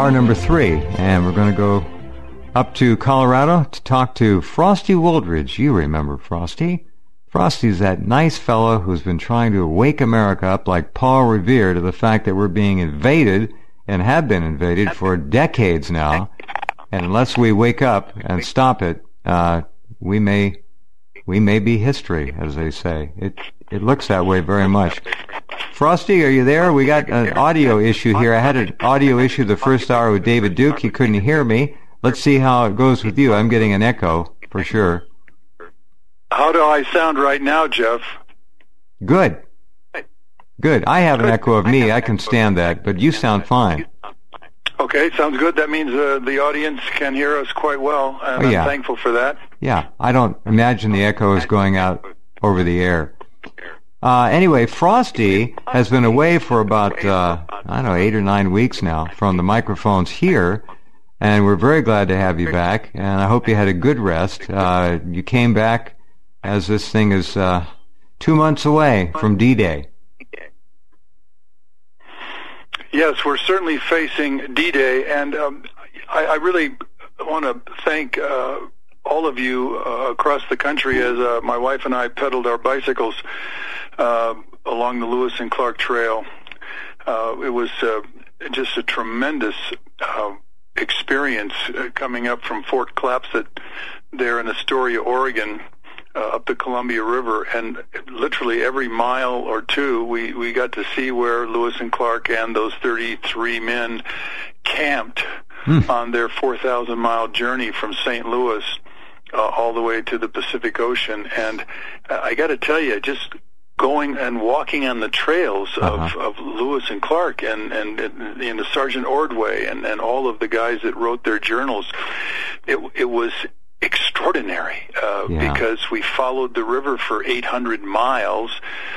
hour number 3, and we're going to go up to Colorado to talk to Frosty Wooldridge. You remember Frosty. Frosty's that nice fellow who's been trying to wake America up like Paul Revere to the fact that we're being invaded and have been invaded for decades now. And unless we wake up and stop it, we may be history, as they say. It looks that way very much. Frosty, are you there? We got an audio issue here. I had an audio issue the first hour with David Duke. He couldn't hear me. Let's see how it goes with you. I'm getting an echo, for sure. How do I sound right now, Jeff? Good. Good. I have an echo of me. I can stand that, but you sound fine. Okay, sounds good. That means the audience can hear us quite well, and I'm thankful for that. Yeah, I don't imagine the echo is going out over the air. Anyway, Frosty has been away for about, 8 or 9 weeks now from the microphones here, and we're very glad to have you back, and I hope you had a good rest. You came back as this thing is 2 months away from D-Day. Yes, we're certainly facing D-Day, and I really want to thank all of you across the country as my wife and I pedaled our bicycles along the Lewis and Clark Trail. It was just a tremendous experience coming up from Fort Clatsop there in Astoria, Oregon, up the Columbia River, and literally every mile or two we got to see where Lewis and Clark and those 33 men camped on their 4,000-mile journey from St. Louis all the way to the Pacific Ocean. And I got to tell you, just going and walking on the trails of Lewis and Clark and Sergeant Ordway and all of the guys that wrote their journals, it was extraordinary because we followed the river for 800 miles,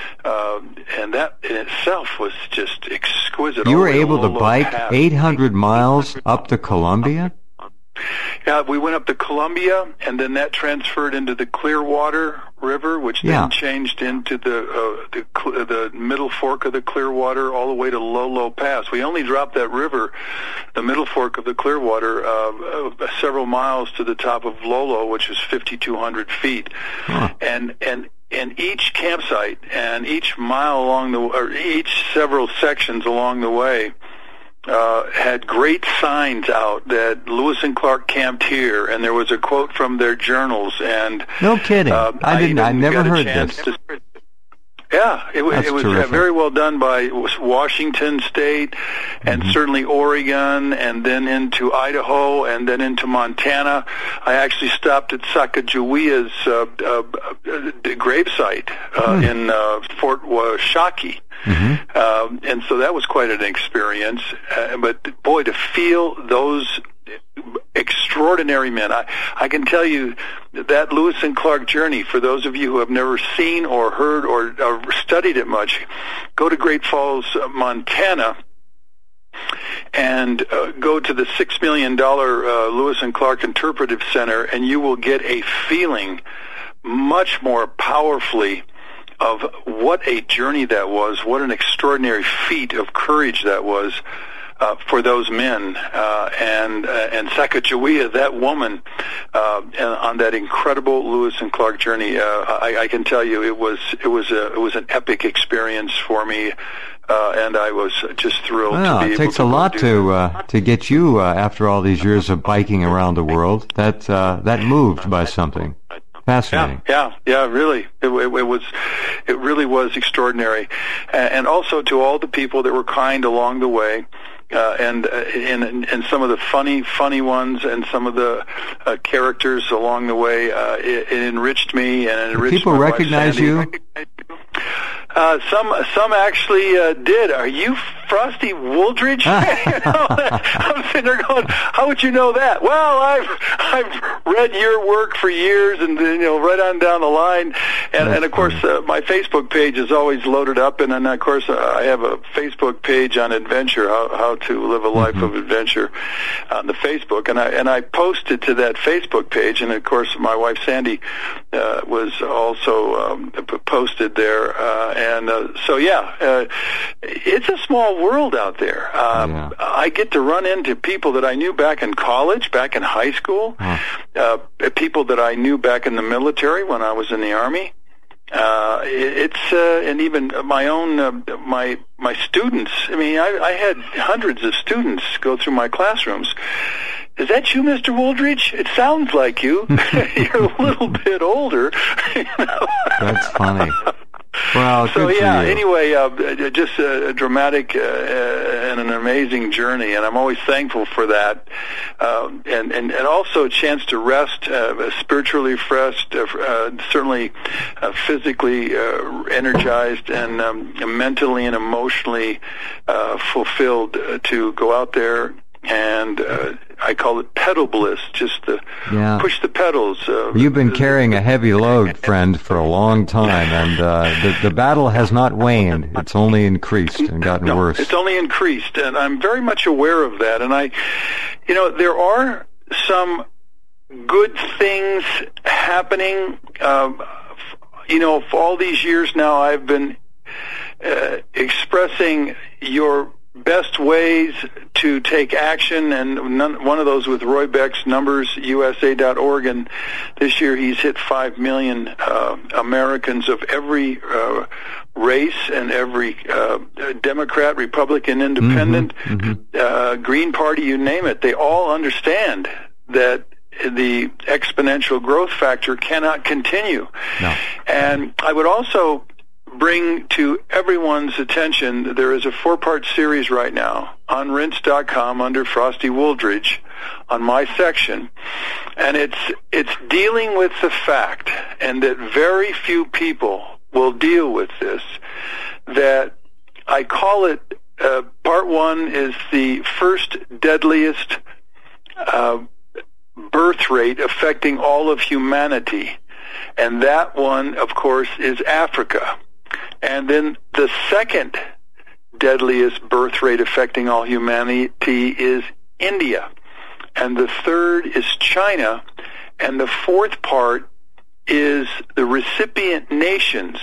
and that in itself was just exquisite. You were able to bike 800 miles up the Columbia? Yeah, we went up the Columbia, and then that transferred into the Clearwater River, which then changed into the middle fork of the Clearwater all the way to Lolo Pass. We only dropped that river, the middle fork of the Clearwater, several miles to the top of Lolo, which is 5,200 feet. And each campsite and each mile along each several sections along the way had great signs out that Lewis and Clark camped here, and there was a quote from their journals. And no kidding, I never heard this. Yeah, it was very well done by Washington State, and certainly Oregon, and then into Idaho, and then into Montana. I actually stopped at Sacagawea's gravesite in Fort Washakie. And so that was quite an experience. But boy, to feel those extraordinary men. I can tell you that Lewis and Clark journey, for those of you who have never seen or heard or studied it much, go to Great Falls, Montana, and go to the $6 million Lewis and Clark Interpretive Center, and you will get a feeling much more powerfully of what a journey that was, what an extraordinary feat of courage that was for those men, and Sacagawea, that woman, and on that incredible Lewis and Clark journey. I can tell you, it was an epic experience for me, and I was just thrilled. Well, to be it takes a lot to get you after all these years of biking around the world. That moved by something. Fascinating. Yeah, really. It really was extraordinary. And also to all the people that were kind along the way, and some of the funny ones, and some of the characters along the way, it enriched me, and it enriched people my recognize wife, Sandy. you? Some actually did. Are you Frosty Wooldridge? I'm sitting there going, how would you know that? Well, I've read your work for years, and right on down the line, and of course my Facebook page is always loaded up, and then of course I have a Facebook page on adventure, how to live a life of adventure on the Facebook, and I posted to that Facebook page, and of course my wife Sandy was also posted there. So it's a small world out there. I get to run into people that I knew back in college, back in high school, people that I knew back in the military when I was in the Army. And even my own, my students. I mean, I had hundreds of students go through my classrooms. Is that you, Mr. Wooldridge? It sounds like you. You're a little bit older. You know? That's funny. Well, so good yeah. for you. Anyway, just a dramatic and an amazing journey, and I'm always thankful for that. And also a chance to rest, spiritually refreshed, certainly physically energized, and mentally and emotionally fulfilled to go out there. And I call it pedal bliss, just to push the pedals. You've been carrying a heavy load, friend, for a long time, and the battle has not waned. It's only increased and gotten worse. It's only increased, and I'm very much aware of that. And there are some good things happening. For all these years now, I've been expressing your best ways to take action, and one of those with Roy Beck's numbers, USA.org, and this year he's hit 5 million Americans of every race and every Democrat, Republican, Independent, Green Party, you name it. They all understand that the exponential growth factor cannot continue. No. And I would also bring to everyone's attention, there is a 4-part series right now on Rinse.com under Frosty Wooldridge on my section, and it's dealing with the fact, and that very few people will deal with this, that I call it, part 1 is the first deadliest birth rate affecting all of humanity, and that one, of course, is Africa. And then the second deadliest birth rate affecting all humanity is India. And the third is China. And the fourth part is the recipient nations,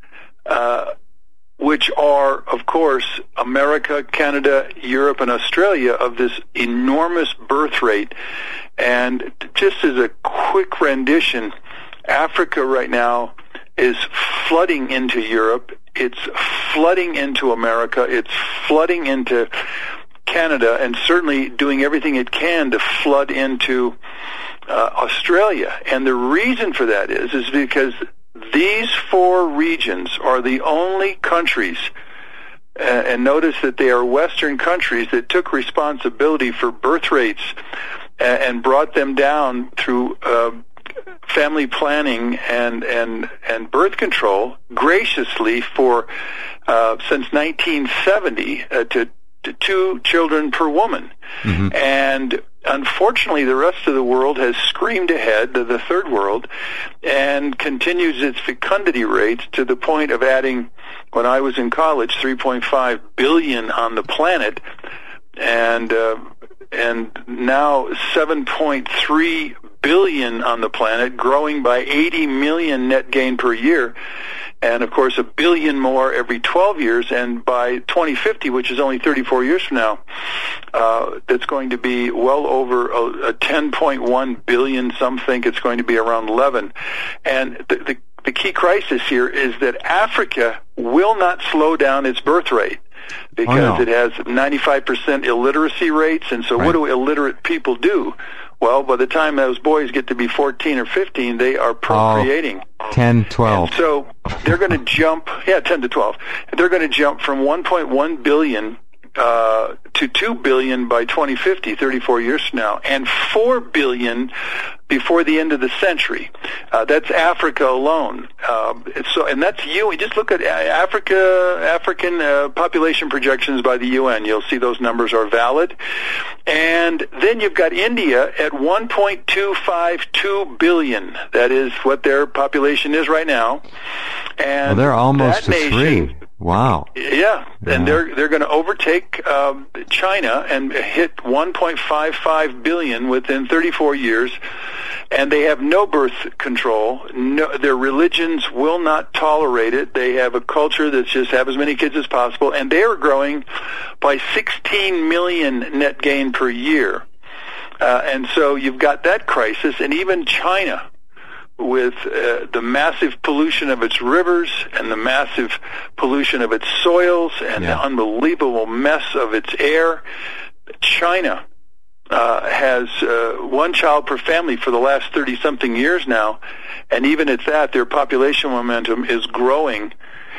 which are, of course, America, Canada, Europe, and Australia, of this enormous birth rate. And just as a quick rendition, Africa right now is flooding into Europe, it's flooding into America, it's flooding into Canada, and certainly doing everything it can to flood into Australia. And the reason for that is because these 4 regions are the only countries, and notice that they are Western countries, that took responsibility for birth rates and brought them down through family planning and birth control graciously for since 1970 to 2 children per woman. And unfortunately, the rest of the world has screamed ahead, the third world, and continues its fecundity rates to the point of adding, when I was in college, 3.5 billion on the planet, and now 7.3 billion on the planet, growing by 80 million net gain per year, and of course 1 billion more every 12 years, and by 2050, which is only 34 years from now, that's going to be well over a 10.1 billion. Some think it's going to be around 11. And the key crisis here is that Africa will not slow down its birth rate, because it has 95% illiteracy rates, and so what do illiterate people do? Well, by the time those boys get to be 14 or 15, they are procreating. 10, 12. And so they're going to jump, 10 to 12. They're going to jump from 1.1 billion to 2 billion by 2050, 34 years from now, and 4 billion before the end of the century. That's Africa alone. And that's UN. Just look at African population projections by the UN. You'll see those numbers are valid. And then you've got India at 1.252 billion. That is what their population is right now. And they're almost to 3. Wow. Yeah, and they're going to overtake China and hit 1.55 billion within 34 years. and they have no birth control. No, their religions will not tolerate it. They have a culture that's just have as many kids as possible, and they are growing by 16 million net gain per year. And so you've got that crisis, and even China, with the massive pollution of its rivers and the massive pollution of its soils and the unbelievable mess of its air. China has one child per family for the last 30-something years now, and even at that, their population momentum is growing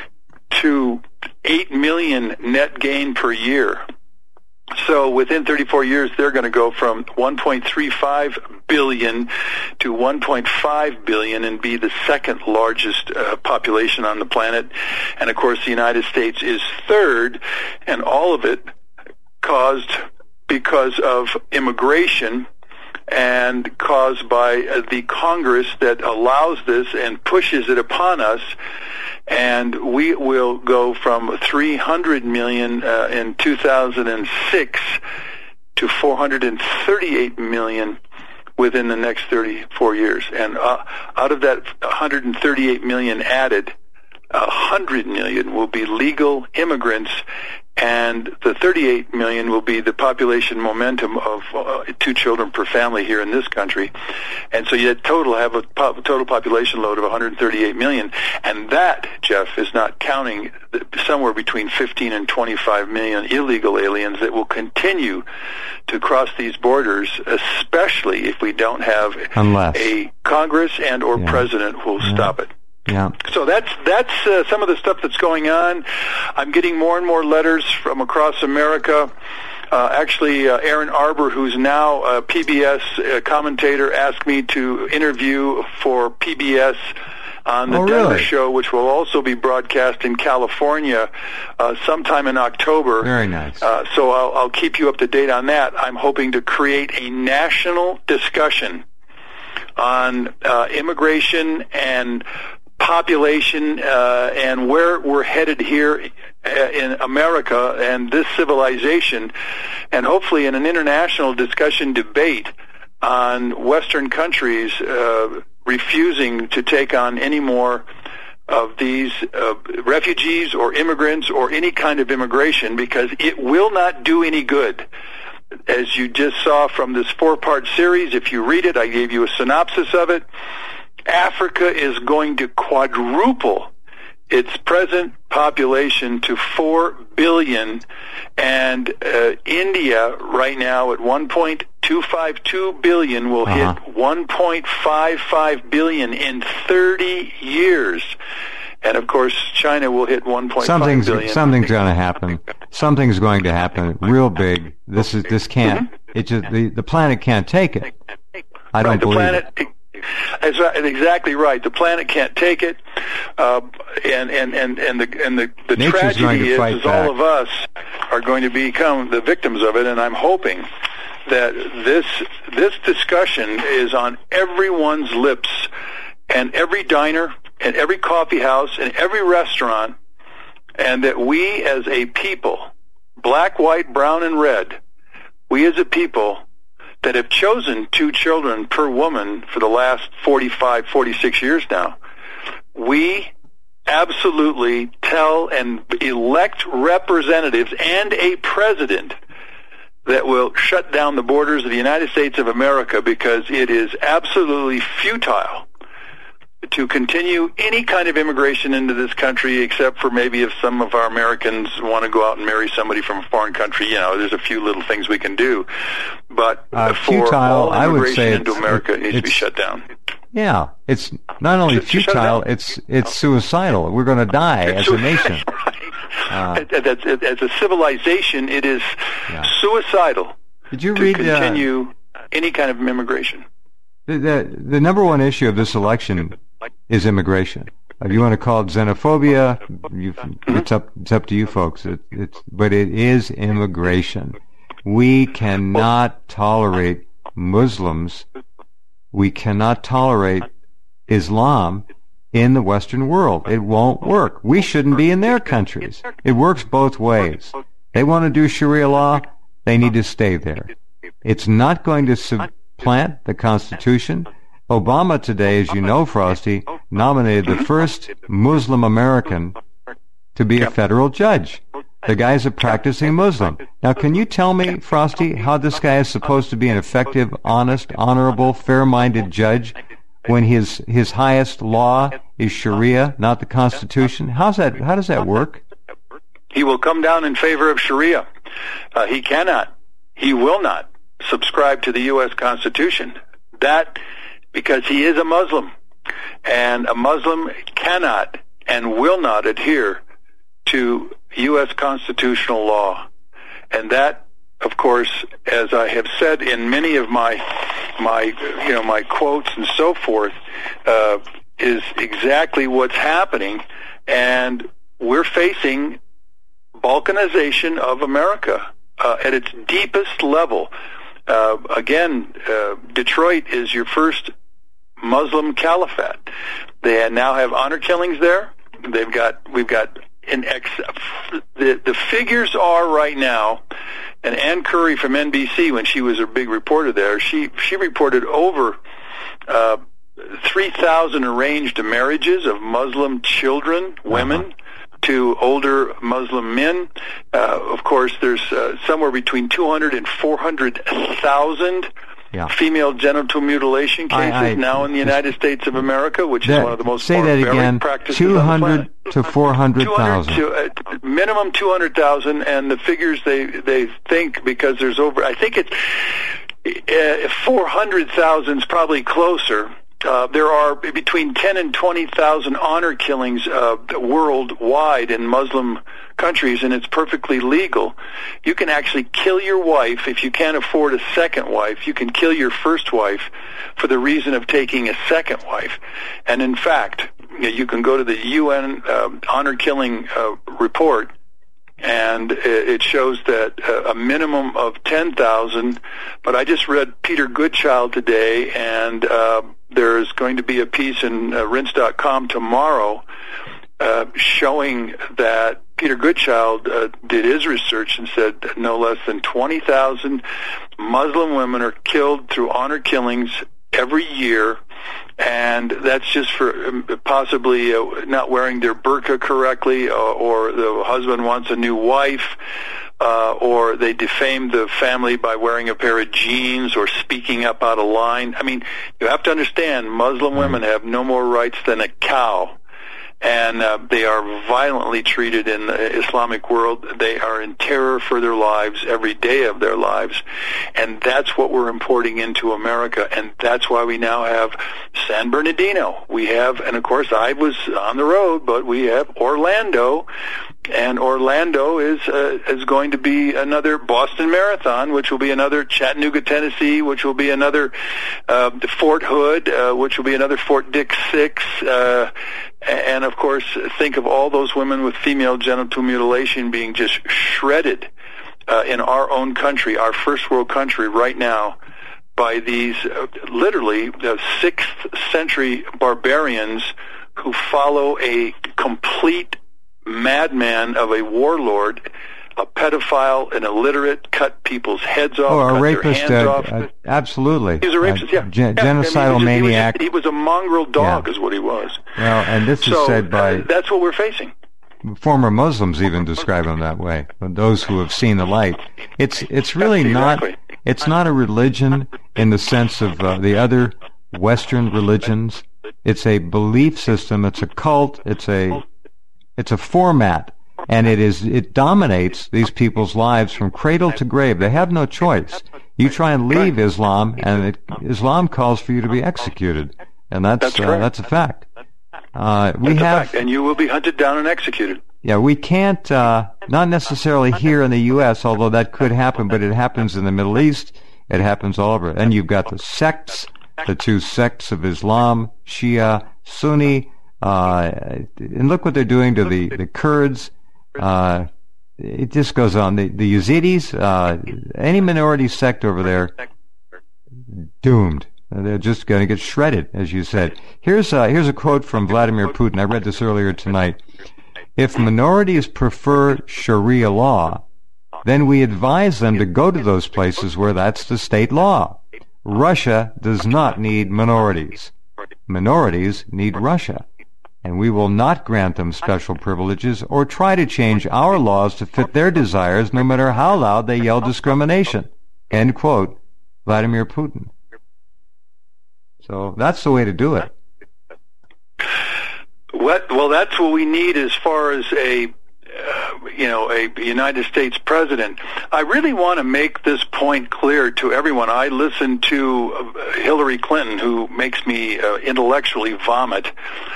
to 8 million net gain per year. So within 34 years, they're going to go from 1.35 billion to 1.5 billion and be the second largest population on the planet. And of course, the United States is third, and all of it caused because of immigration and caused by the Congress that allows this and pushes it upon us. And we will go from 300 million in 2006 to 438 million within the next 34 years. And out of that 138 million added, 100 million will be legal immigrants, and the 38 million will be the population momentum of 2 children per family here in this country. And so you have a total population load of 138 million. And that, Jeff, is not counting somewhere between 15 and 25 million illegal aliens that will continue to cross these borders, especially if we don't have a Congress and or president who will stop it. Yeah. So that's some of the stuff that's going on. I'm getting more and more letters from across America. Actually, Aaron Arbor, who's now a PBS commentator, asked me to interview for PBS on the Denver show, which will also be broadcast in California sometime in October. Very nice. So I'll keep you up to date on that. I'm hoping to create a national discussion on immigration and population and where we're headed here in America and this civilization, and hopefully in an international discussion debate on Western countries refusing to take on any more of these refugees or immigrants or any kind of immigration, because it will not do any good. As you just saw from this 4-part series, if you read it, I gave you a synopsis of it. Africa is going to quadruple its present population to 4 billion, and India right now at 1.252 billion will hit 1.55 billion in 30 years. And of course, China will hit 1.5 billion. Something's going to happen. Something's going to happen real big. This can't. It just the planet can't take it. I don't believe it. That's exactly right. The planet can't take it, and the tragedy is all of us are going to become the victims of it. And I'm hoping that this discussion is on everyone's lips, and every diner, and every coffee house, and every restaurant, and that we as a people, black, white, brown, and red, we as a people that have chosen 2 children per woman for the last 45, 46 years now, we absolutely tell and elect representatives and a president that will shut down the borders of the United States of America, because it is absolutely futile to continue any kind of immigration into this country, except for maybe if some of our Americans want to go out and marry somebody from a foreign country. There's a few little things we can do. But for futile, all I would say into America, it needs to be shut down. Yeah, it's not only futile, it's suicidal. We're going to die as a nation. As a civilization, it is suicidal. Did you read continue any kind of immigration? The number one issue of this election is immigration. If you want to call it xenophobia, it's up to you folks. But it is immigration. We cannot tolerate Muslims. We cannot tolerate Islam in the Western world. It won't work. We shouldn't be in their countries. It works both ways. They want to do Sharia law. They need to stay there. It's not going to supplant the Constitution. Obama today, as you know, Frosty, nominated the first Muslim American to be a federal judge. The guy's a practicing Muslim. Now, can you tell me, Frosty, how this guy is supposed to be an effective, honest, honorable, fair-minded judge when his highest law is Sharia, not the Constitution? How does that work? He will come down in favor of Sharia. He cannot, he will not subscribe to the U.S. Constitution. That because he is a Muslim, and a Muslim cannot and will not adhere to U.S. constitutional law. And that, of course, as I have said in many of my quotes and so forth, is exactly what's happening. And we're facing balkanization of America at its deepest level. Again, Detroit is your first Muslim caliphate. They now have honor killings there. We've got the figures are right now, and Ann Curry from NBC, when she was a big reporter there, she reported over 3,000 arranged marriages of Muslim children, women, to older Muslim men. Of course, there's somewhere between 200 and 400,000 female genital mutilation cases now in the United States of America, which is one of the most barbaric practices. 200 to 400,000. Minimum 200,000, and the figures they think, because there's over, I think it's 400,000 is probably closer. There are between 10 and 20,000 honor killings worldwide in Muslim countries, and it's perfectly legal. You can actually kill your wife if you can't afford a second wife. You can kill your first wife for the reason of taking a second wife. And in fact, you can go to the UN honor killing report, and it shows that a minimum of 10,000. But I just read Peter Goodchild today, and there's going to be a piece in Rinse.com tomorrow showing that Peter Goodchild did his research and said that no less than 20,000 Muslim women are killed through honor killings every year, and that's just for possibly not wearing their burqa correctly, or the husband wants a new wife, or they defame the family by wearing a pair of jeans or speaking up out of line. I mean, you have to understand, Muslim women have no more rights than a cow. And they are violently treated in the Islamic world. They are in terror for their lives every day of their lives. And that's what we're importing into America. And that's why we now have San Bernardino. We have, and of course I was on the road, but we have Orlando. And Orlando is going to be another Boston Marathon, which will be another Chattanooga, Tennessee, which will be another Fort Hood, which will be another Fort Dix 6, and of course, think of all those women with female genital mutilation being just shredded in our own country, our first world country right now, by these literally 6th century barbarians who follow a complete madman of a warlord, a pedophile, an illiterate, cut people's heads off, a cut rapist, their hands off. Absolutely. He was a rapist, genocidal maniac. He was a mongrel dog, is what he was. Well, and this is said by... that's what we're facing. Former Muslims even describe him that way, those who have seen the light. It's really not... It's not a religion in the sense of the other Western religions. It's a belief system. It's a cult. It's a format, and it dominates these people's lives from cradle to grave. They have no choice. You try and leave Islam, and Islam calls for you to be executed, and that's a fact. And you will be hunted down and executed. Yeah, we can't, not necessarily here in the U.S., although that could happen, but it happens in the Middle East. It happens all over. And you've got the sects, the two sects of Islam, Shia, Sunni. And look what they're doing to the Kurds. It just goes on. The Yazidis, any minority sect over there, doomed. They're just going to get shredded, as you said. Here's a quote from Vladimir Putin. I read this earlier tonight. If minorities prefer Sharia law, then we advise them to go to those places where that's the state law. Russia does not need minorities. Minorities need Russia, and we will not grant them special privileges or try to change our laws to fit their desires, no matter how loud they yell discrimination. End quote. Vladimir Putin. So that's the way to do it. Well, that's what we need as far as a United States president. I really want to make this point clear to everyone. I listen to Hillary Clinton, who makes me intellectually vomit,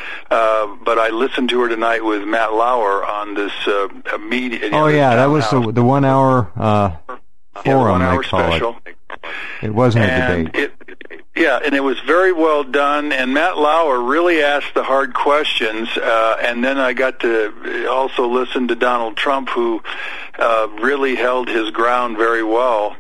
but I listened to her tonight with Matt Lauer on this media. That was the 1 hour forum, 1 hour they call special. It wasn't a debate. And it was very well done, and Matt Lauer really asked the hard questions, and then I got to also listen to Donald Trump, who really held his ground very well.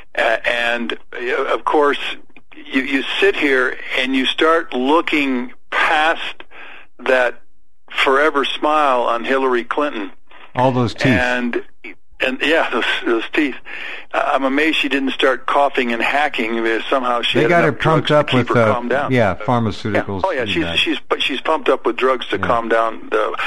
And, of course, you sit here and you start looking past that forever smile on Hillary Clinton. All those teeth. And yeah, those teeth. I'm amazed she didn't start coughing and hacking. Somehow she got her pumped up with calm down. Pharmaceuticals. Yeah. She's pumped up with drugs to calm down.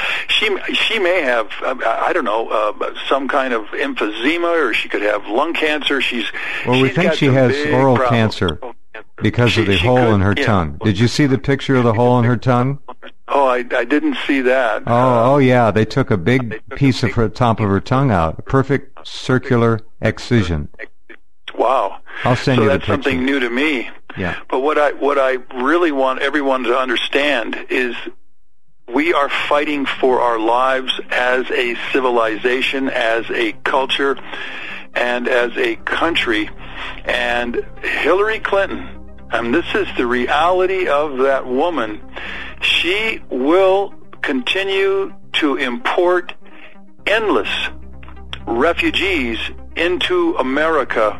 She may have I don't know some kind of emphysema, or she could have lung cancer. We think she has oral cancer because of the hole in her tongue. Did you see the picture of the hole in her tongue? Oh, I didn't see that. Yeah. They took a big piece of her top of her tongue out. A perfect circular excision. Wow. I'll send you the picture. So that's something new to me. Yeah. But what I really want everyone to understand is we are fighting for our lives as a civilization, as a culture, and as a country. And Hillary Clinton, and this is the reality of that woman, she will continue to import endless refugees into America,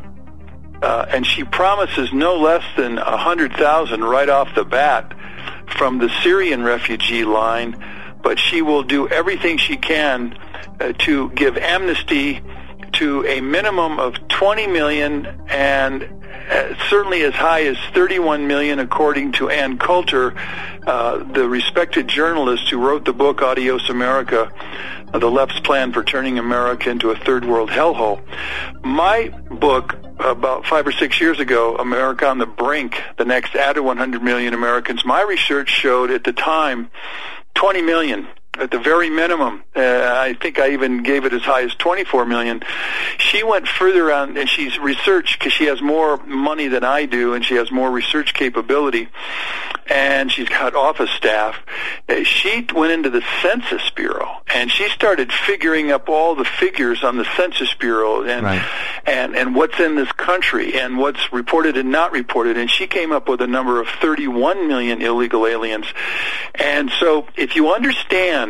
and she promises no less than 100,000 right off the bat from the Syrian refugee line, but she will do everything she can to give amnesty to a minimum of 20 million and certainly as high as 31 million, according to Ann Coulter, the respected journalist who wrote the book Adios America, The Left's Plan for Turning America into a Third World Hellhole. My book, about 5 or 6 years ago, America on the Brink, the next added 100 million Americans, my research showed at the time 20 million. At the very minimum. I think I even gave it as high as 24 million. She went further on, and she's researched, because she has more money than I do, and she has more research capability, and she's got office staff. She went into the Census Bureau, and she started figuring up all the figures on the Census Bureau, and what's in this country, and what's reported and not reported, and she came up with a number of 31 million illegal aliens. And so if you understand,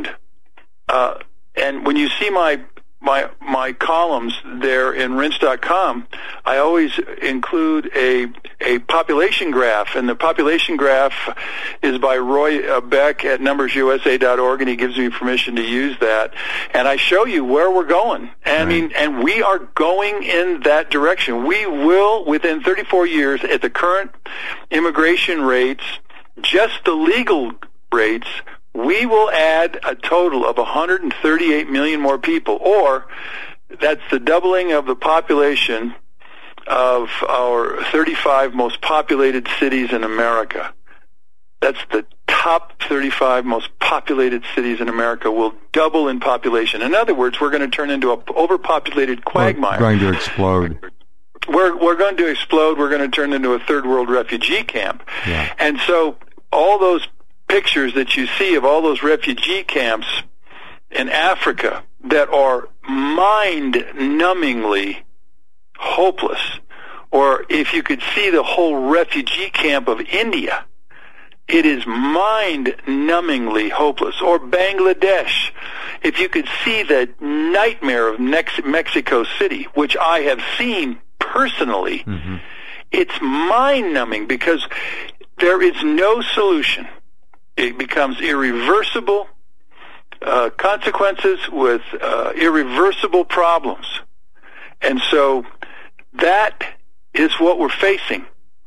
and when you see my columns there in Rense.com, I always include a population graph, and the population graph is by Roy Beck at numbersusa.org, and he gives me permission to use that, and I show you where we're going. And we are going in that direction. We will, within 34 years, at the current immigration rates, just the legal rates, we will add a total of 138 million more people, or that's the doubling of the population of our 35 most populated cities in America. That's the top 35 most populated cities in America will double in population. In other words, we're going to turn into an overpopulated quagmire. We're going to explode. We're going to explode. We're going to turn into a third world refugee camp. Yeah. And so all those pictures that you see of all those refugee camps in Africa that are mind-numbingly hopeless, or if you could see the whole refugee camp of India, it is mind-numbingly hopeless. Or Bangladesh, if you could see the nightmare of Mexico City, which I have seen personally, it's mind-numbing, because there is no solution. It becomes irreversible consequences with irreversible problems. And so that is what we're facing.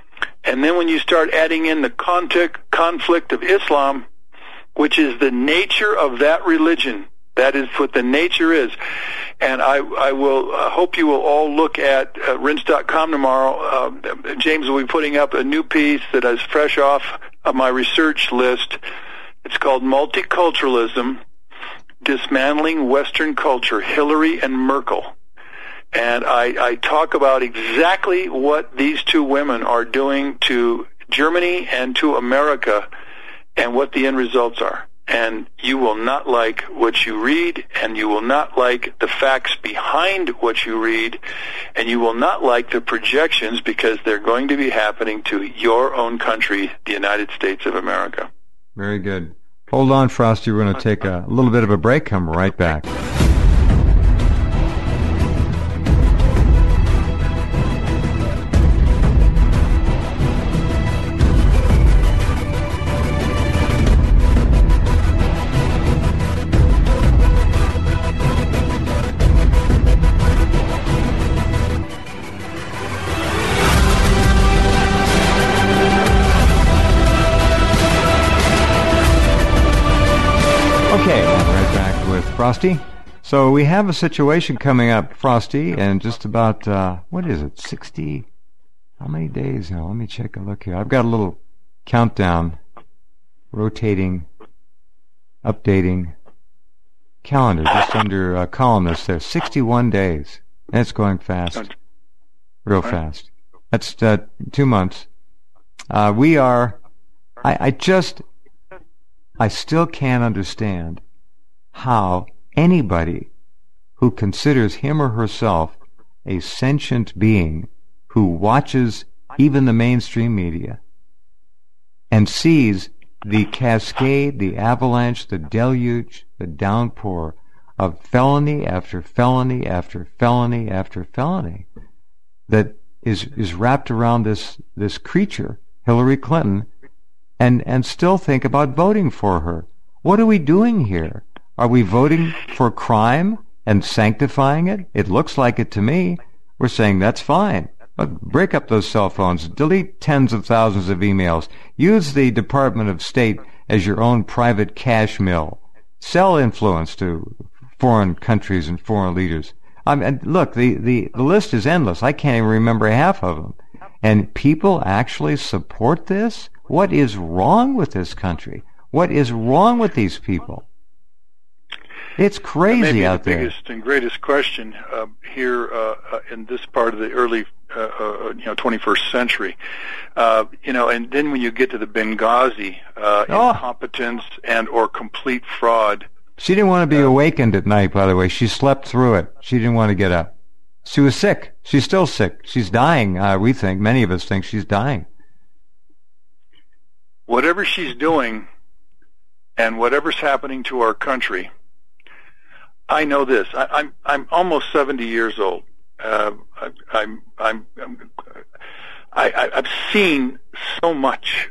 And then when you start adding in the conflict of Islam, which is the nature of that religion, that is what the nature is. And I will hope you will all look at RINS.com tomorrow. James will be putting up a new piece that is fresh off of my research list. It's called Multiculturalism, Dismantling Western Culture, Hillary and Merkel. And I talk about exactly what these two women are doing to Germany and to America and what the end results are. And you will not like what you read, and you will not like the facts behind what you read, and you will not like the projections because they're going to be happening to your own country, the United States of America. Very good. Hold on, Frosty. We're going to take a little bit of a break. Come right back. Okay, right back with Frosty. So we have a situation coming up, Frosty, in just about, what is it, 60, how many days now? Let me check a look here. I've got a little countdown, rotating, updating calendar just under columnist there. 61 days. And it's going fast. Real fast. That's 2 months. We are, I still can't understand how anybody who considers him or herself a sentient being who watches even the mainstream media and sees the cascade, the avalanche, the deluge, the downpour of felony after felony after felony after felony that is wrapped around this creature, Hillary Clinton, and still think about voting for her. What are we doing here? Are we voting for crime and sanctifying it? It looks like it to me. We're saying that's fine. But break up those cell phones. Delete tens of thousands of emails. Use the Department of State as your own private cash mill. Sell influence to foreign countries and foreign leaders. And look, the list is endless. I can't even remember half of them. And people actually support this? What is wrong with this country? What is wrong with these people? It's crazy out there. Maybe the biggest and greatest question here in this part of the early 21st century. And then when you get to the Benghazi incompetence and or complete fraud. She didn't want to be awakened at night, by the way. She slept through it. She didn't want to get up. She was sick. She's still sick. She's dying, we think. Many of us think she's dying. Whatever she's doing and whatever's happening to our country, I know this. I'm almost 70 years old. I've seen so much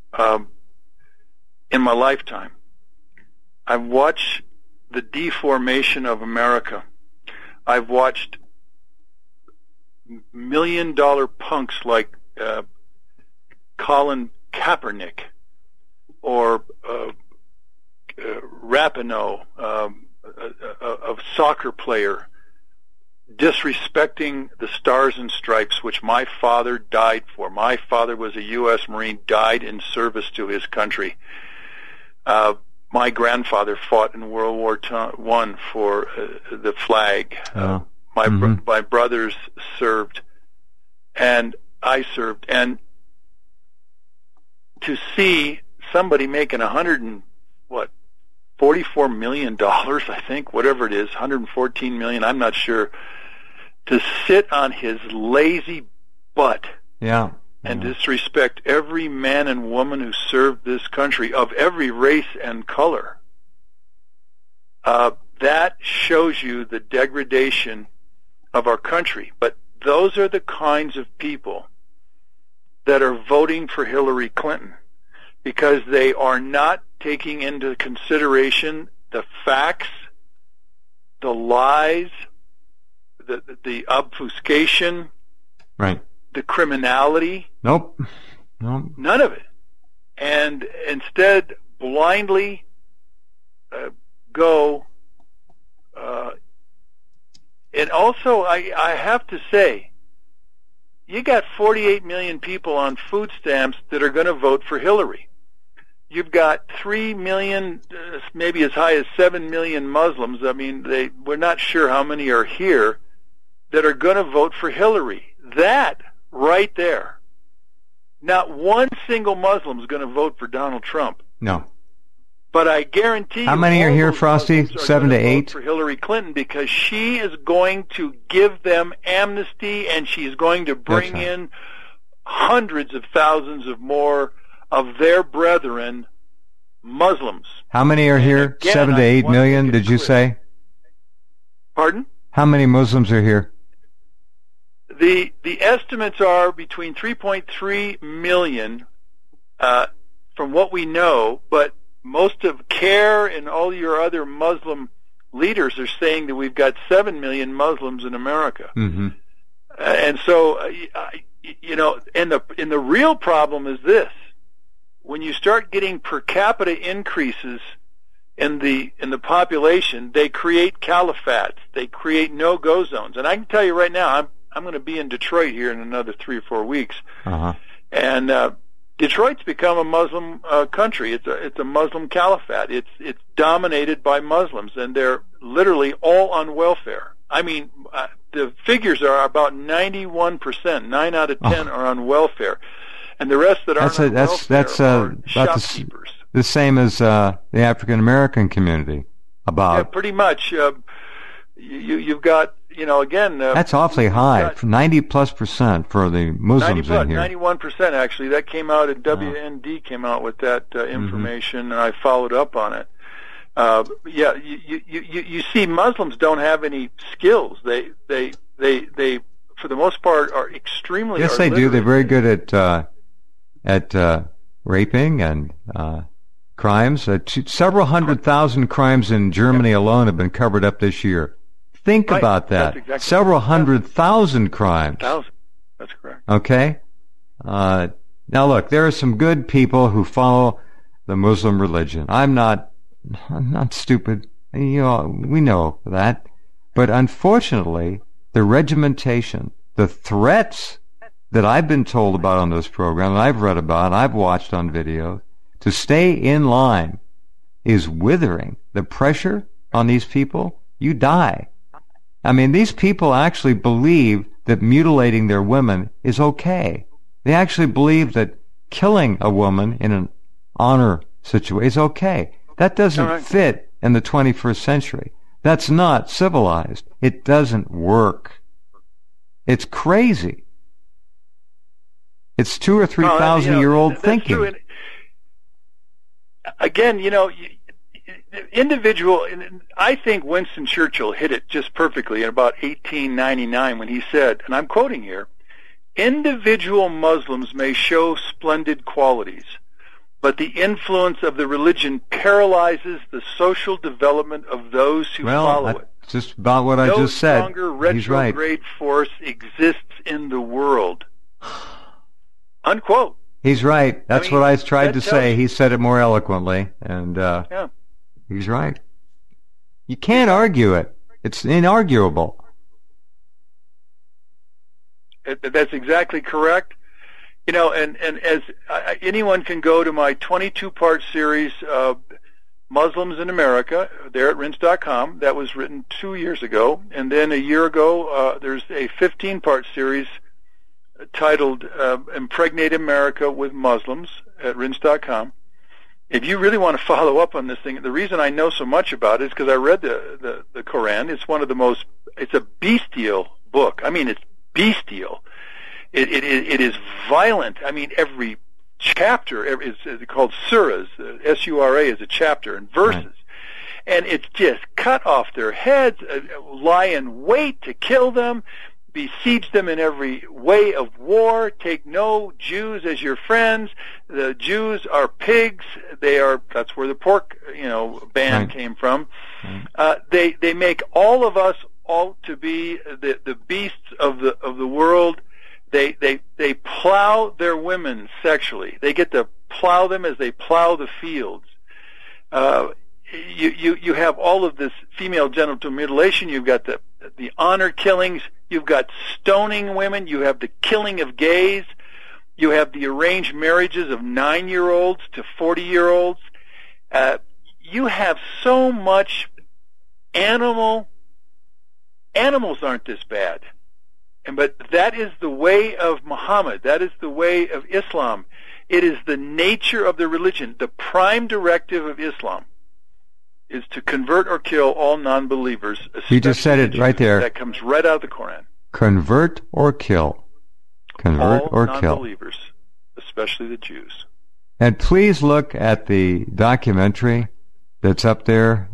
in my lifetime. I've watched the deformation of America. I've watched million-dollar punks like Colin Kaepernick or Rapinoe, a soccer player, disrespecting the Stars and Stripes, which my father died for. My father was a U.S. Marine, died in service to his country. My grandfather fought in World War I for the flag. My brothers served, and I served. And to see somebody making $44 million, I think, whatever it is, $114 million, I'm not sure, to sit on his lazy butt and disrespect every man and woman who served this country of every race and color. That shows you the degradation of our country. But those are the kinds of people that are voting for Hillary Clinton, because they are not taking into consideration the facts, the lies, the obfuscation, right, the criminality. Nope. No. None of it. And instead, blindly go. And also, I have to say, you got 48 million people on food stamps that are going to vote for Hillary. You've got 3 million, maybe as high as 7 million Muslims. I mean, we're not sure how many are here that are going to vote for Hillary. That right there. Not one single Muslim is going to vote for Donald Trump. No. But I guarantee you, how many are here, Frosty? 7 to 8 for Hillary Clinton, because she is going to give them amnesty, and she's going to bring in hundreds of thousands of more of their brethren, Muslims. How many are here? Again, 7 to 8 million, did you say? Pardon? How many Muslims are here? The estimates are between 3.3 million, from what we know, but most of CARE and all your other Muslim leaders are saying that we've got 7 million Muslims in America. Mm-hmm. And so, you know, and the real problem is this: when you start getting per capita increases in the population, they create caliphates, they create no-go zones. And I can tell you right now, I'm going to be in Detroit here in another 3 or 4 weeks, and Detroit's become a Muslim country. It's a Muslim caliphate. It's dominated by Muslims, and they're literally all on welfare. I mean, the figures are about 91%. 9 out of 10 are on welfare, and the rest that aren't on welfare are shopkeepers. The same as the African American community. Yeah, pretty much. You've got. You know, again, that's awfully high. 90+% for the Muslims in here. 91% actually. That came out at WND came out with that information, and I followed up on it. Yeah, you see, Muslims don't have any skills. They for the most part are extremely. Yes, they do. They're very good at raping and crimes. Several 100,000 crimes in Germany alone have been covered up this year. Think about that. Exactly. Several 100,000 crimes. That's correct. Okay? Now look, there are some good people who follow the Muslim religion. I'm not stupid. You know, we know that. But unfortunately, the regimentation, the threats that I've been told about on this program, and I've read about, and I've watched on video, to stay in line is withering. The pressure on these people, you die. I mean, these people actually believe that mutilating their women is okay. They actually believe that killing a woman in an honor situation is okay. That doesn't fit in the 21st century. That's not civilized. It doesn't work. It's crazy. It's 2,000 or 3,000-year-old thinking. True. Again, you know, individual, I think Winston Churchill hit it just perfectly in about 1899 when he said, and I'm quoting here, individual Muslims may show splendid qualities, but the influence of the religion paralyzes the social development of those who follow it. That's just about what I just said. No stronger retrograde force exists in the world. Unquote. He's right. That's what I tried to say. He said it more eloquently, and he's right. You can't argue it. It's inarguable. That's exactly correct. You know, and as anyone can go to my 22-part series, Muslims in America, there at Rense.com. That was written 2 years ago. And then a year ago, there's a 15-part series titled Impregnate America with Muslims at Rense.com. If you really want to follow up on this thing, the reason I know so much about it is because I read the Quran. It's one of the most, it's a bestial book. I mean, it's bestial. It is violent. I mean, every chapter is called surahs. S-U-R-A is a chapter, and verses. Right. And it's just cut off their heads, lie in wait to kill them, besiege them in every way of war, take no Jews as your friends. The Jews are pigs. That's where the pork, ban came from. They make all of us all to be the beasts of the world. They plow their women sexually. They get to plow them as they plow the fields. You have all of this female genital mutilation. You've got the honor killings. You've got stoning women. You have the killing of gays. You have the arranged marriages of 9-year-olds to 40-year-olds. You have so much animals aren't this bad. But that is the way of Muhammad. That is the way of Islam. It is the nature of the religion. The prime directive of Islam is to convert or kill all non-believers. You just said it right there. That comes right out of the Quran. Convert or kill. Convert all or kill. Non-believers, especially the Jews. And please look at the documentary that's up there.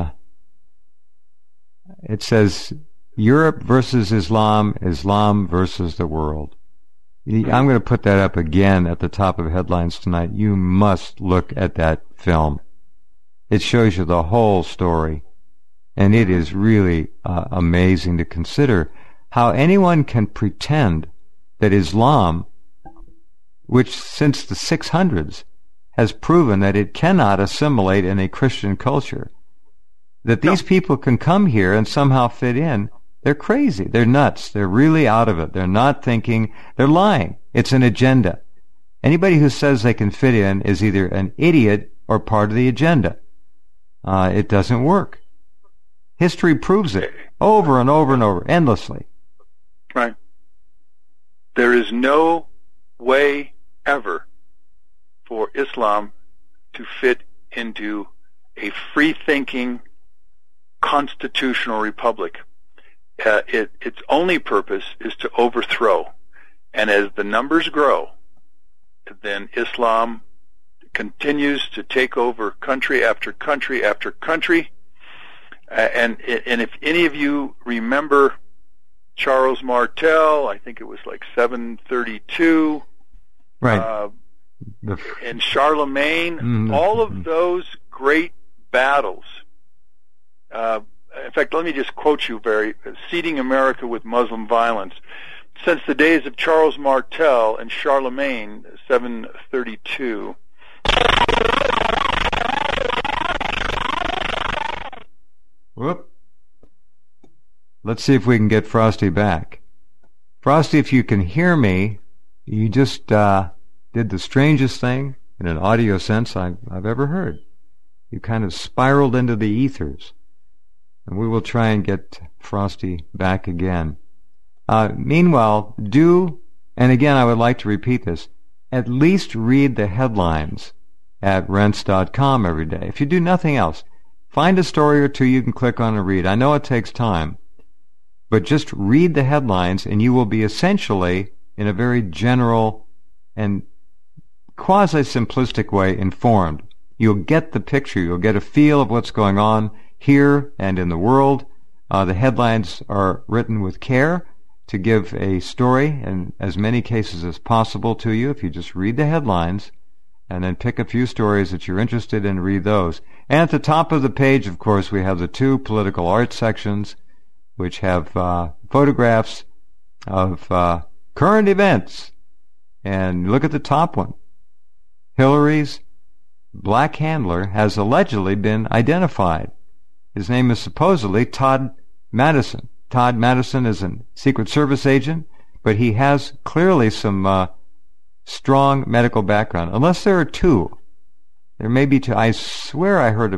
It says Europe versus Islam, Islam versus the world. I'm going to put that up again at the top of headlines tonight. You must look at that film. It shows you the whole story. And it is really amazing to consider how anyone can pretend that Islam, which since the 600s has proven that it cannot assimilate in a Christian culture, that these people can come here and somehow fit in. They're crazy. They're nuts. They're really out of it. They're not thinking. They're lying. It's an agenda. Anybody who says they can fit in is either an idiot or part of the agenda. It doesn't work. History proves it over and over and over, endlessly. Right. There is no way ever for Islam to fit into a free-thinking constitutional republic. Its only purpose is to overthrow. And as the numbers grow, then Islam continues to take over country after country after country. And if any of you remember Charles Martel, I think it was like 732, right, and Charlemagne, all of those great battles. In fact, let me just quote you seeding America with Muslim violence. Since the days of Charles Martel and Charlemagne, 732. Whoop. Let's see if we can get Frosty back. Frosty, if you can hear me, you just did the strangest thing in an audio sense I've ever heard. You kind of spiraled into the ethers. And we will try and get Frosty back again. Meanwhile, and again I would like to repeat this, at least read the headlines at rense.com every day. If you do nothing else, find a story or two you can click on and read. I know it takes time, but just read the headlines and you will be essentially, in a very general and quasi-simplistic way, informed. You'll get the picture. You'll get a feel of what's going on here and in the world. The headlines are written with care to give a story in as many cases as possible to you. If you just read the headlines and then pick a few stories that you're interested in, read those. And at the top of the page, of course, we have the two political art sections, which have photographs of current events. And look at the top one. Hillary's black handler has allegedly been identified. His name is supposedly Todd Madison. Todd Madison is a Secret Service agent, but he has clearly some strong medical background. Unless there are two. There may be two. I swear I heard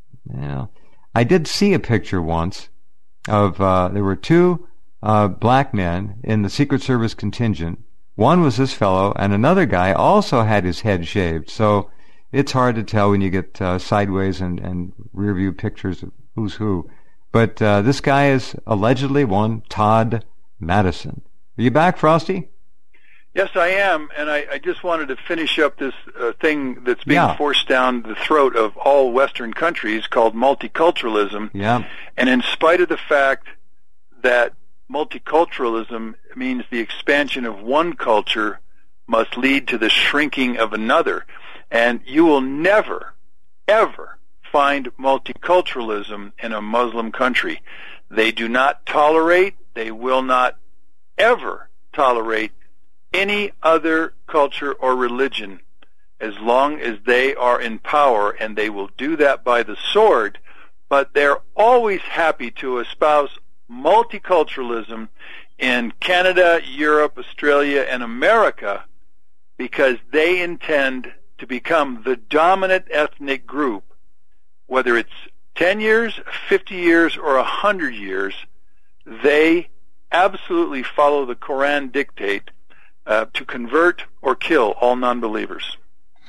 I did see a picture once of, there were two black men in the Secret Service contingent. One was this fellow, and another guy also had his head shaved. So it's hard to tell when you get sideways and rear view pictures of who's who. But this guy is allegedly one Todd Madison. Are you back, Frosty? Yes, I am, and I just wanted to finish up this thing that's being forced down the throat of all Western countries called multiculturalism. Yeah. And in spite of the fact that multiculturalism means the expansion of one culture must lead to the shrinking of another. And you will never, ever find multiculturalism in a Muslim country. They do not tolerate, they will not ever tolerate any other culture or religion as long as they are in power, and they will do that by the sword, but they're always happy to espouse multiculturalism in Canada, Europe, Australia, and America because they intend to become the dominant ethnic group, whether it's 10 years, 50 years, or 100 years. They absolutely follow the Quran dictate to convert or kill all non-believers.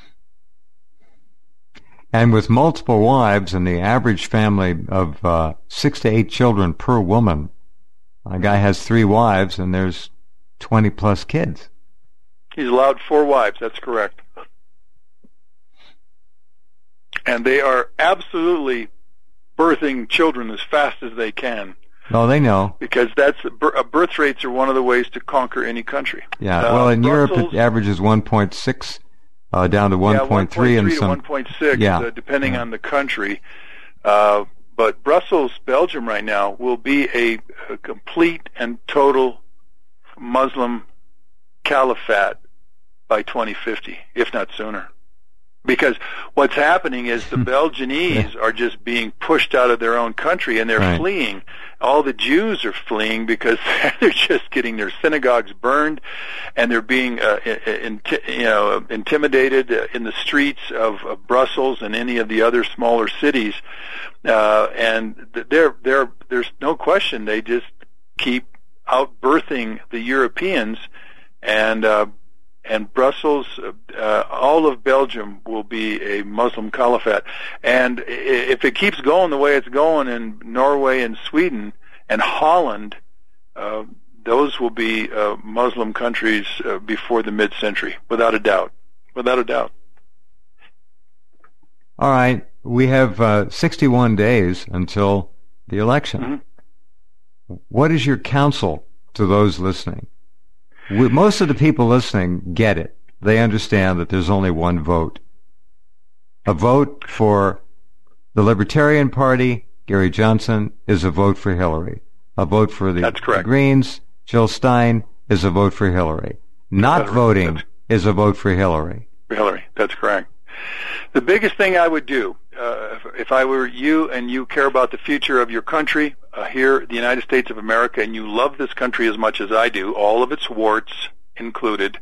And with multiple wives and the average family of 6 to 8 children per woman, a guy has 3 wives and there's 20 plus kids. He's allowed 4 wives, that's correct. And they are absolutely birthing children as fast as they can. Oh, they know. Because birth rates are one of the ways to conquer any country. Yeah, well, in Europe it averages 1.6 down to 1.3 and some 1.6, depending on the country. But Brussels, Belgium, right now will be a complete and total Muslim caliphate by 2050, if not sooner. Because what's happening is the Belgianese are just being pushed out of their own country, and they're fleeing. All the Jews are fleeing because they're just getting their synagogues burned, and they're being intimidated in the streets of Brussels and any of the other smaller cities. And there's no question they just keep outbirthing the Europeans, and Brussels, all of Belgium will be a Muslim caliphate. And if it keeps going the way it's going in Norway and Sweden and Holland, those will be Muslim countries before the mid-century, without a doubt. Without a doubt. All right. We have 61 days until the election. Mm-hmm. What is your counsel to those listening? Most of the people listening get it. They understand that there's only one vote. A vote for the Libertarian Party, Gary Johnson, is a vote for Hillary. A vote for the Greens, Jill Stein, is a vote for Hillary. Not voting is a vote for Hillary. For Hillary, that's correct. The biggest thing I would do, if I were you and you care about the future of your country, here, the United States of America, and you love this country as much as I do, all of its warts included,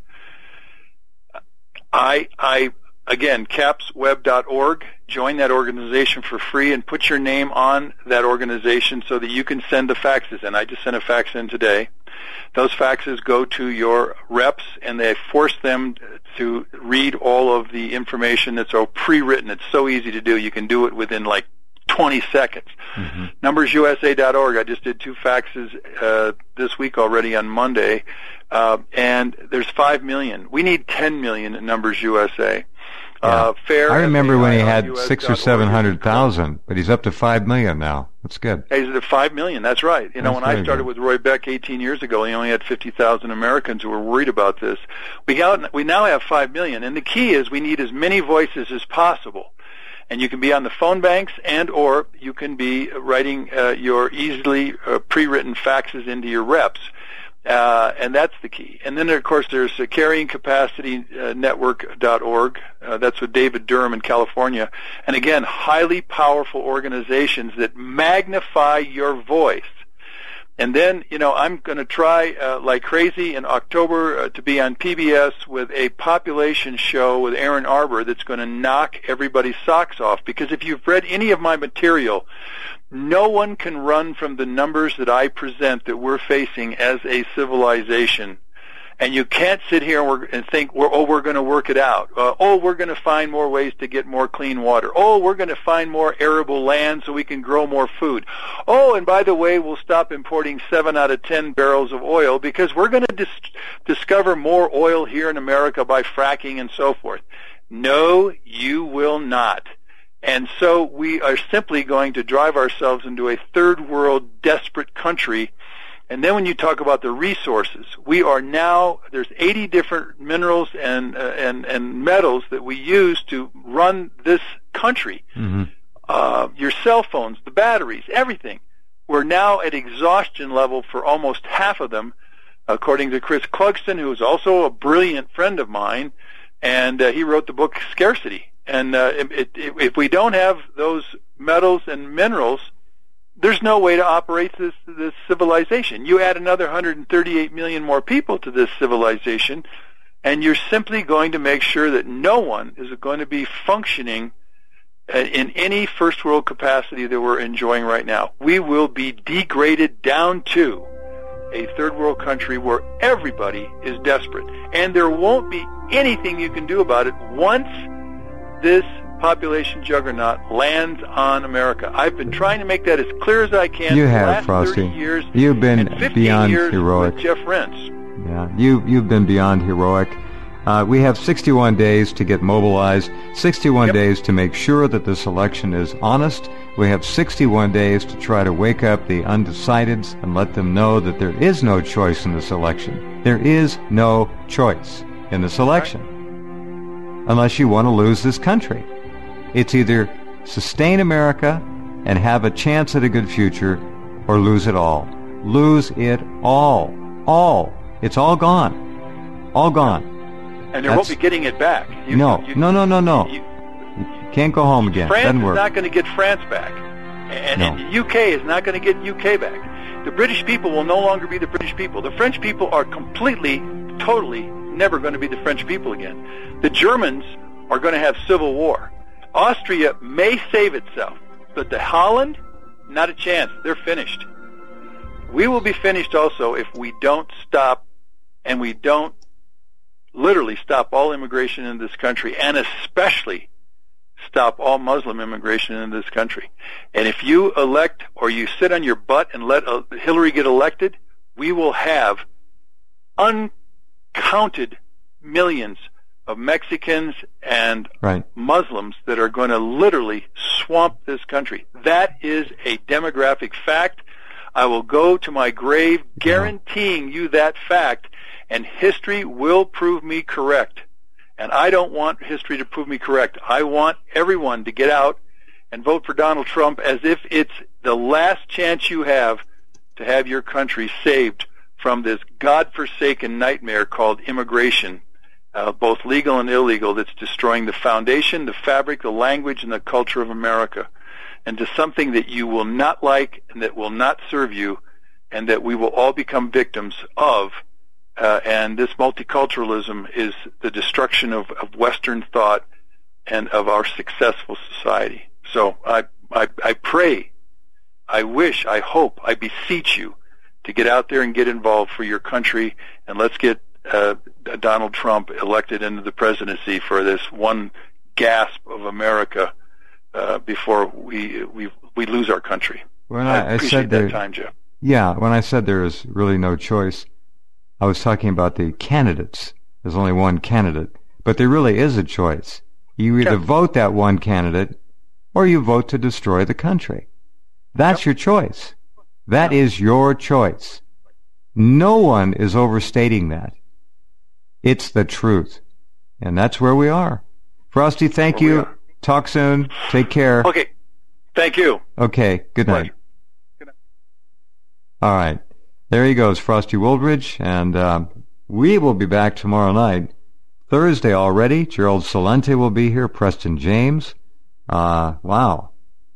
again, capsweb.org, join that organization for free and put your name on that organization so that you can send the faxes in. I just sent a fax in today. Those faxes go to your reps, and they force them to read all of the information that's all pre-written. It's so easy to do. You can do it within like 20 seconds. Mm-hmm. NumbersUSA.org. I just did 2 faxes this week already on Monday, and there's 5 million. We need 10 million at Numbers USA. Yeah. I remember when he had 600,000 or 700,000, but he's up to 5 million now. That's good. He's at 5 million. That's right. You know, when I started with Roy Beck 18 years ago, he only had 50,000 Americans who were worried about this. We now have 5 million, and the key is we need as many voices as possible. And you can be on the phone banks, and or you can be writing your easily pre-written faxes into your reps. And that's the key. And then, of course, there's carryingcapacitynetwork.org. That's with David Durham in California. And again, highly powerful organizations that magnify your voice. And then, you know, I'm going to try like crazy in October to be on PBS with a population show with Aaron Arbor that's going to knock everybody's socks off. Because if you've read any of my material, no one can run from the numbers that I present that we're facing as a civilization. And you can't sit here and think, we're going to work it out. We're going to find more ways to get more clean water. We're going to find more arable land so we can grow more food. And by the way, we'll stop importing 7 out of 10 barrels of oil because we're going to discover more oil here in America by fracking and so forth. No, you will not. And so we are simply going to drive ourselves into a third world desperate country. And then when you talk about the resources, we are now, there's 80 different minerals and metals that we use to run this country. Mm-hmm. Your cell phones, the batteries, everything. We're now at exhaustion level for almost half of them. according to Chris Clugston, who is also a brilliant friend of mine, and he wrote the book Scarcity. And if we don't have those metals and minerals, there's no way to operate this civilization. You add another 138 million more people to this civilization, and you're simply going to make sure that no one is going to be functioning in any first world capacity that we're enjoying right now. We will be degraded down to a third world country where everybody is desperate. And there won't be anything you can do about it once this population juggernaut lands on America. I've been trying to make that as clear as I can. You for have, the last Frosty. 30 years, You've been and 15 beyond years heroic. with Jeff Rents. Yeah, you've been beyond heroic. We have 61 days to get mobilized, 61 days to make sure that this election is honest. We have 61 days to try to wake up the undecideds and let them know that there is no choice in this election. There is no choice in this election unless you want to lose this country. It's either sustain America and have a chance at a good future or lose it all. Lose it all. All. It's all gone. All gone. And there won't be getting it back. No. You can't go home again. France Doesn't is work. not going to get France back. And the UK is not going to get UK back. The British people will no longer be the British people. The French people are completely, totally never going to be the French people again. The Germans are going to have civil war. Austria may save itself, but the Holland, not a chance. They're finished. We will be finished also if we don't stop, and we don't literally stop all immigration in this country, and especially stop all Muslim immigration in this country. And if you elect or you sit on your butt and let Hillary get elected, we will have uncounted millions of Mexicans and Muslims that are going to literally swamp this country. That is a demographic fact. I will go to my grave guaranteeing you that fact, and history will prove me correct. And I don't want history to prove me correct. I want everyone to get out and vote for Donald Trump as if it's the last chance you have to have your country saved from this godforsaken nightmare called immigration, both legal and illegal, that's destroying the foundation, the fabric, the language, and the culture of America, and to something that you will not like and that will not serve you, and that we will all become victims of. And this multiculturalism is the destruction of Western thought and of our successful society. So I pray, I wish, I hope, I beseech you to get out there and get involved for your country, and let's get Donald Trump elected into the presidency for this one gasp of America before we lose our country. When I I appreciate said that time, Jeff. Yeah, when I said there is really no choice, I was talking about the candidates. There's only one candidate, but there really is a choice. You either vote that one candidate or you vote to destroy the country. That's your choice. That is your choice. No one is overstating that. It's the truth. And that's where we are. Frosty, thank you. Talk soon. Take care. Okay. Thank you. Okay. Good night. Good night. All right. There he goes, Frosty Woldridge, and we will be back tomorrow night. Thursday already. Gerald Salente will be here. Preston James. Wow.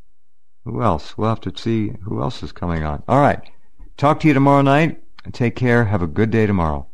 Who else? We'll have to see who else is coming on. All right. Talk to you tomorrow night. Take care. Have a good day tomorrow.